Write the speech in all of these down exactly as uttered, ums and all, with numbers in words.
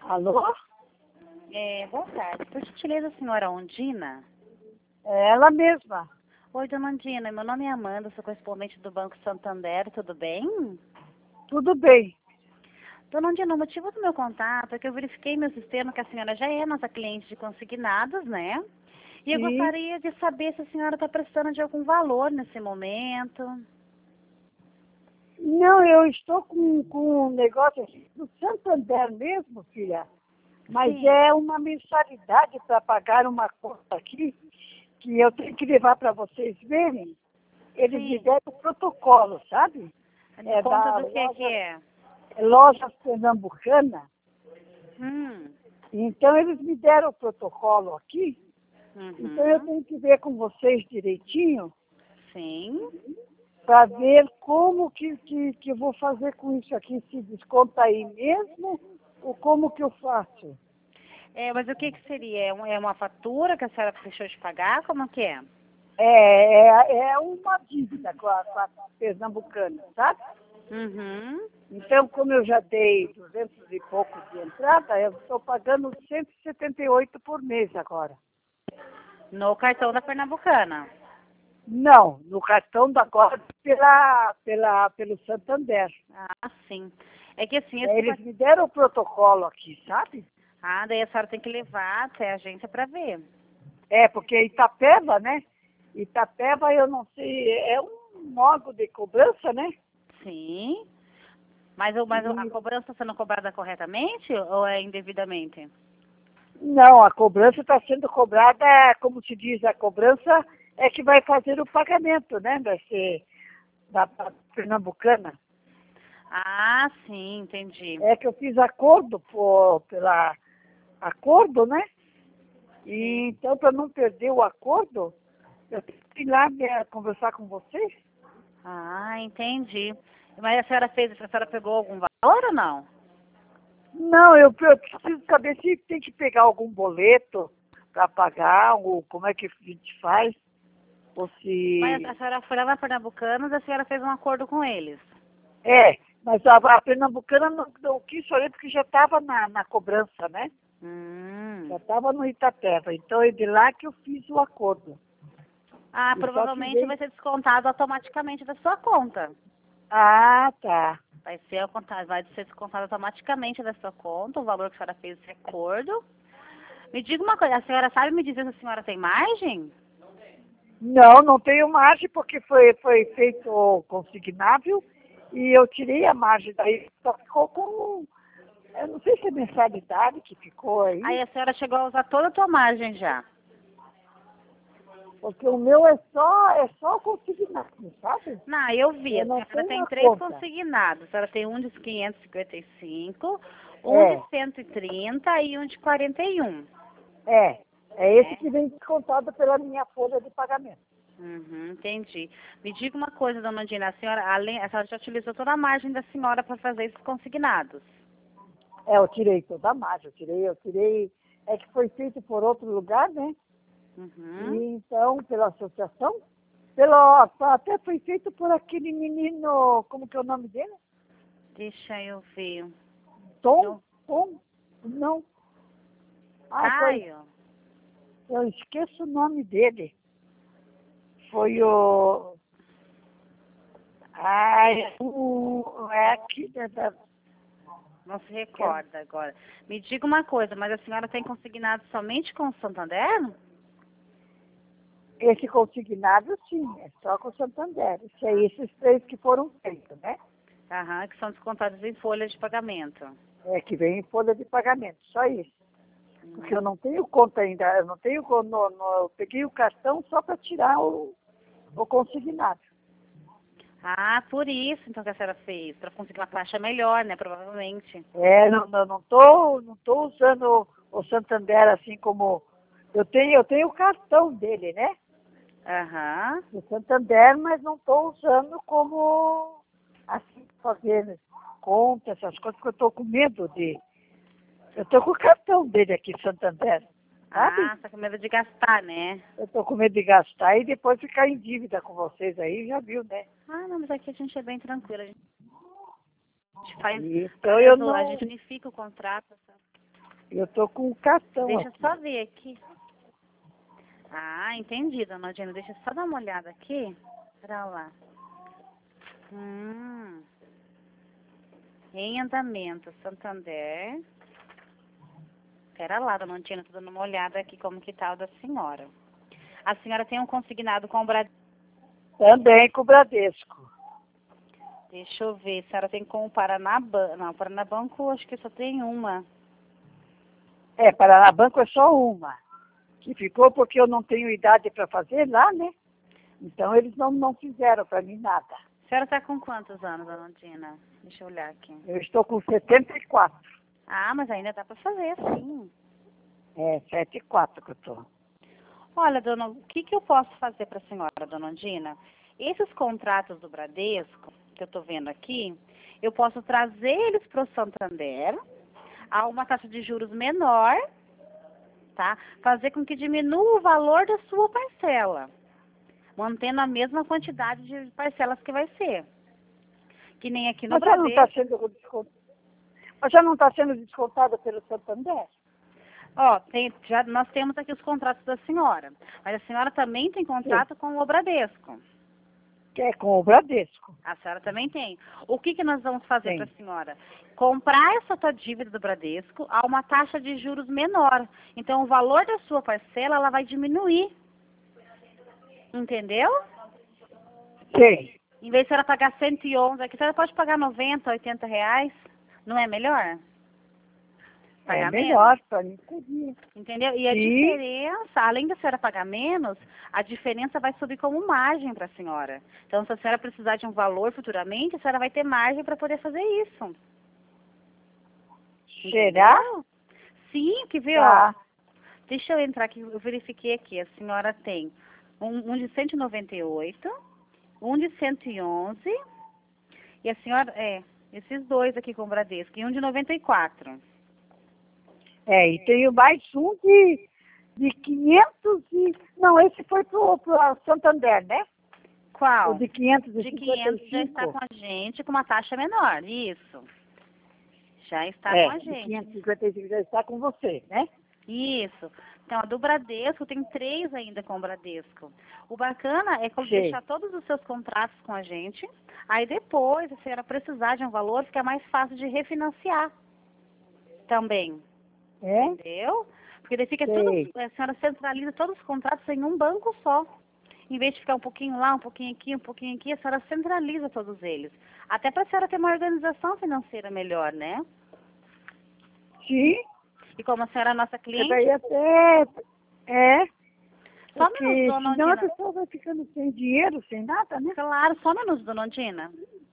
Alô? É, boa tarde. Por gentileza, senhora Ondina? É ela mesma. Oi, dona Ondina. Meu nome é Amanda, sou correspondente do Banco Santander. Tudo bem? Tudo bem. Dona Ondina, o motivo do meu contato é que eu verifiquei meu sistema que a senhora já é nossa cliente de consignados, né? E eu Sim. gostaria de saber se a senhora está precisando de algum valor nesse momento. Não, eu estou com, com um negócio assim, do Santander mesmo, filha. Mas Sim. é uma mensalidade para pagar uma conta aqui, que eu tenho que levar para vocês verem. Eles me Sim. deram o protocolo, sabe? De É conta da do que que loja, é? é loja pernambucana. Hum. Então eles me deram o protocolo aqui. Então eu Uhum. tenho que ver com vocês direitinho Sim. para ver como que, que, que eu vou fazer com isso aqui, se desconta aí mesmo, ou como que eu faço. É, mas o que que seria? É um- é uma fatura que a senhora deixou de pagar? Como que é? É, é, é uma dívida com a, com a pernambucana, sabe? Uhum. Então, como eu já dei duzentos e pouco de entrada, eu estou pagando cento e setenta e oito por mês agora. No cartão da Pernambucana. Não, no cartão da agora pela, pela, pelo Santander. Ah, sim. É que assim, É, esse eles cartão... me deram o protocolo aqui, sabe? Ah, daí a senhora tem que levar até a agência para ver. É, porque Itapeva, né? Itapeva, eu não sei, é um modo de cobrança, né? Sim. Mas, o- mas o- a E, cobrança está sendo cobrada corretamente ou é indevidamente? não, a cobrança está sendo cobrada, como se diz, a cobrança é que vai fazer o pagamento, né? Vai ser da, da Pernambucana. Ah, sim, entendi. É que eu fiz acordo por, pela acordo, né? Sim. E então, para não perder o acordo, eu tenho que ir lá né, conversar com vocês. Ah, entendi. Mas a senhora fez, a senhora pegou algum valor ou não? Não, eu, eu preciso saber se tem que pegar algum boleto para pagar, ou como é que a gente faz, ou Mas a se... senhora foi lá na Pernambucanas e a senhora fez um acordo com eles. É, mas a, a Pernambucana não, não quis fazer porque já estava na, na cobrança, né? Já Hum. estava no Itapeva, então é de lá que eu fiz o acordo. Ah, E só que provavelmente veio... vai ser descontado automaticamente da sua conta. Ah, tá. Vai ser, ao conta- vai ser descontado automaticamente da sua conta o valor que a senhora fez esse acordo. Me diga uma coisa, a senhora sabe me dizer se a senhora tem margem? Não, não tenho margem porque foi, foi feito consignável e eu tirei a margem daí, só ficou com, eu não sei se é mensalidade que ficou Aí aí, a senhora chegou a usar toda a tua margem já. porque o meu é só, é só consignado, sabe? Não, eu vi, Eu a não senhora tenho tem a três conta. consignados. A senhora tem um de quinhentos e cinquenta e cinco, um de É, cento e trinta e um de quarenta e um. é, é esse Né? que vem descontado pela minha folha de pagamento. Uhum, entendi. Me diga uma coisa, dona Dina, a senhora, além, a senhora já utilizou toda a margem da senhora para fazer esses consignados? É, eu tirei toda a margem, eu tirei, eu tirei, é que foi feito por outro lugar, né? E Uhum. então, pela associação, pelo, até foi feito por aquele menino, como que é o nome dele? Deixa eu ver. Tom? No Tom? Não. Ah, foi, Caio? eu esqueço o nome dele. Foi o, ai, o, é aqui, da, da- Não se que é- recorda agora. Me diga uma coisa, mas a senhora tem consignado somente com o Santander? esse consignado, sim, é só com o Santander. Isso aí, esses três que foram feitos, né? Aham, que são descontados em folha de pagamento. É que vem em folha de pagamento, só isso. Porque eu Hum. não tenho conta ainda, eu não tenho, no, no, eu peguei o cartão só para tirar o, o consignado. Ah, por isso então que a senhora fez, para conseguir uma taxa melhor, né, provavelmente. É, não, não, não tô, não tô usando o Santander assim como eu tenho, eu tenho o cartão dele, né? Aham. O Santander, mas não estou usando como assim fazer conta, essas coisas, porque eu estou com medo de. Eu estou com o cartão dele aqui, Santander, sabe? Ah, tá com medo de gastar, né? Eu estou com medo de gastar e depois ficar em dívida com vocês aí, já viu, né? Ah, não, mas aqui a gente é bem tranquilo. A gente faz, E, então eu faz o- a gente não. unifica o contrato. Sabe? Eu tô com o cartão Deixa eu aqui. só ver aqui. Ah, entendi, dona Dina. Deixa eu só dar uma olhada aqui. Pra lá. Hum. Em andamento, Santander. Pera lá, dona Dina, tô dando uma olhada aqui como que tá o da senhora. A senhora tem um consignado com o Bradesco. Também com o Bradesco. Deixa eu ver, a senhora tem com o Paranabanco. Não, o Paranabanco acho que só tem uma. É, Paranabanco é só uma. Que ficou porque eu não tenho idade para fazer lá, né? Então eles não, não fizeram para mim nada. A senhora tá com quantos anos, dona Dina? Deixa eu olhar aqui. Eu estou com setenta e quatro. Ah, mas ainda dá para fazer, sim. É, setenta e quatro que eu estou. Olha, dona, o que, que eu posso fazer para a senhora, dona Dina? Esses contratos do Bradesco, que eu estou vendo aqui, eu posso trazer eles para o Santander a uma taxa de juros menor, tá? Fazer com que diminua o valor da sua parcela, mantendo a mesma quantidade de parcelas que vai ser. Que nem aqui no Mas já não está Bradesco. sendo descontado. Mas já não está sendo descontada pelo Santander? Ó, tem, já, nós temos aqui os contratos da senhora, mas a senhora também tem contrato com o Bradesco. Que é com o Bradesco. A senhora também tem. O que, que nós vamos fazer para Tem. a senhora? Comprar essa tua dívida do Bradesco a uma taxa de juros menor. Então, o valor da sua parcela, ela vai diminuir. Entendeu? Tem. Em vez de a senhora pagar cento e onze, aqui a senhora pode pagar noventa, oitenta reais. Não é melhor? É Pagar menos? melhor para mim seria. Entendeu? E a Sim. diferença, além da senhora pagar menos, a diferença vai subir como margem para a senhora. Então, se a senhora precisar de um valor futuramente, a senhora vai ter margem para poder fazer isso. Será? Entendeu? Sim, que vê, Tá. ó. Deixa eu entrar aqui, eu verifiquei aqui. A senhora tem um, um de cento e noventa e oito, um de cento e onze, e a senhora, é, esses dois aqui com o Bradesco, e um de noventa e quatro. É, e tenho mais um de, de quinhentos e... Não, esse foi para o Santander, né? Qual? O de quinhentos e De cinquenta e quinhentos já está cinco. com a gente, com uma taxa menor, isso. Já está com É, a de gente. quinhentos e cinquenta e cinco já está com você, né? Isso. Então, a do Bradesco, tem três ainda com o Bradesco. O bacana é como Sei. deixar todos os seus contratos com a gente. Aí depois, se a senhora precisar de um valor, fica mais fácil de refinanciar também. É? Entendeu? Porque daí fica tudo, Sei. a senhora centraliza todos os contratos em um banco só. Em vez de ficar um pouquinho lá, um pouquinho aqui, um pouquinho aqui, a senhora centraliza todos eles. Até para a senhora ter uma organização financeira melhor, né? Sim. E como a senhora é nossa Porque cliente, daí até... É. só um minuto, Porque dona senão a Ondina. pessoa vai ficando sem dinheiro, sem nada, né? Claro, só um minuto, dona Ondina.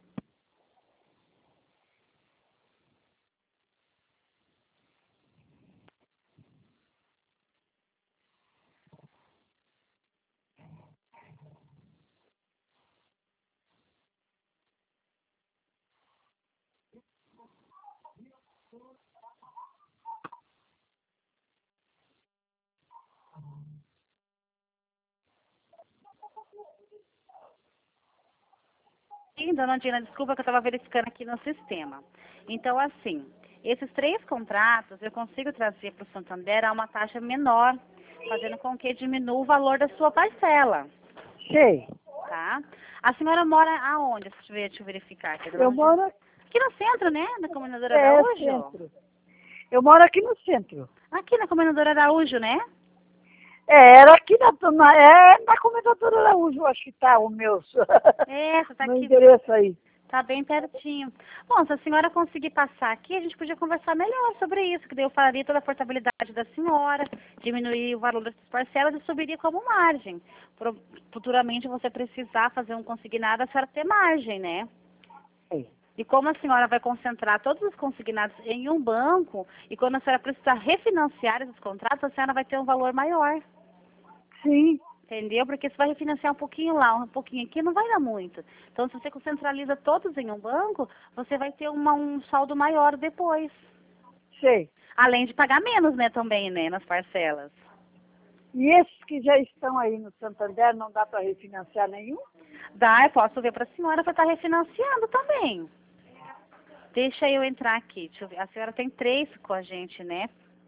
Sim, dona Dina, desculpa que eu estava verificando aqui no sistema. Então, assim, esses três contratos eu consigo trazer para o Santander a uma taxa menor, fazendo com que diminua o valor da sua parcela, Sei. tá? A senhora mora aonde? Deixa eu ver- deixa eu verificar aqui, dona Eu Dina. moro... Aqui no centro, né? Na Comunidora É, Araújo? centro. Eu moro aqui no centro. Aqui na Comunidora Araújo, né? É, era aqui na, na, é, na Comendadora Araújo, acho que tá o meu, É, você tá meu aqui, endereço aí. tá bem pertinho. Bom, se a senhora conseguir passar aqui, a gente podia conversar melhor sobre isso, que daí eu falaria toda a portabilidade da senhora, diminuir o valor das parcelas e subiria como margem. Pro- futuramente você precisar fazer um consignado, a senhora ter margem, né? É. E como a senhora vai concentrar todos os consignados em um banco, e quando a senhora precisar refinanciar esses contratos, a senhora vai ter um valor maior. Sim, Entendeu? Porque você vai refinanciar um pouquinho lá, um pouquinho aqui, não vai dar muito. Então, se você concentraliza todos em um banco, você vai ter uma, um saldo maior depois. sei. Além de pagar menos, né, também, né, nas parcelas. E esses que já estão aí no Santander, não dá para refinanciar nenhum? Dá, eu posso ver para a senhora para estar refinanciando também. Deixa eu entrar aqui. Deixa eu ver. A senhora tem três com a gente, né?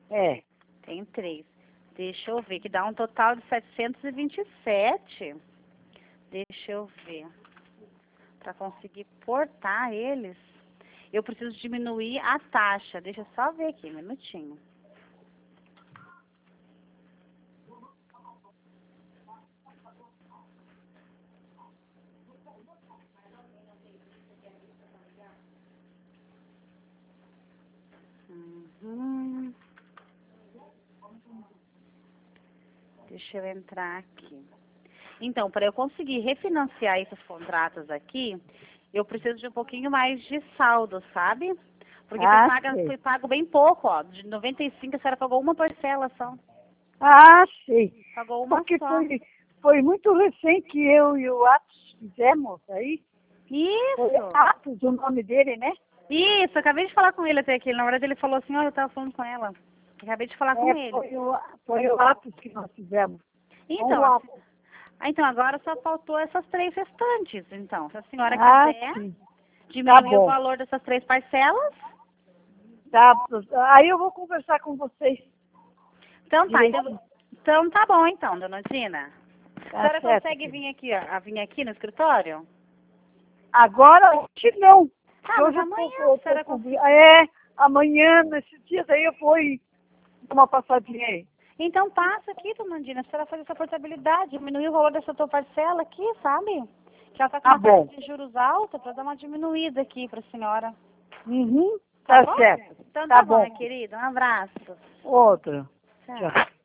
É. Tem três. Deixa eu ver, que dá um total de setecentos e vinte e sete. Deixa eu ver. Para conseguir portar eles, eu preciso diminuir a taxa. Deixa eu só ver aqui, um minutinho. Uhum. Deixa eu entrar aqui. Então, para eu conseguir refinanciar esses contratos aqui, eu preciso de um pouquinho mais de saldo, sabe? Porque Ah, foi, paga, sei. foi pago bem pouco, ó. De noventa e cinco a senhora pagou uma parcela só. Ah, sei. Pagou uma Porque só. foi, foi muito recente que eu e o Atos fizemos aí. Foi Isso! Atos o nome dele, né? Isso, eu acabei de falar com ele até aqui. Na verdade, ele falou assim, olha, eu tava falando com ela. Acabei de falar com É, ele. foi, o, foi o Atos que nós fizemos. Então, o a- Atos. ah, então agora só faltou essas três restantes. Então, se a senhora Ah, quiser sim. diminuir Tá o bom. valor dessas três parcelas, Tá, aí eu vou conversar com vocês. então tá. Então, direitinho. então tá bom então, dona Dina. A Tá senhora certo. consegue vir aqui, ó, a vir aqui no escritório? Agora, hoje não. Ah, Hoje mas eu tô, amanhã eu a senhora tô com... consegue. É, amanhã, nesses dias aí eu vou ir dar uma passadinha aí. Então passa aqui, dona Dina, a senhora faz essa portabilidade, diminuir o valor dessa tua parcela aqui, sabe? Que ela tá com Tá uma taxa bom. de juros alta para dar uma diminuída aqui pra senhora. Uhum, Tá tá bom? certo. Então Tá tá bom, bom. minha querida. Um abraço. Outro. Tchau. Tchau.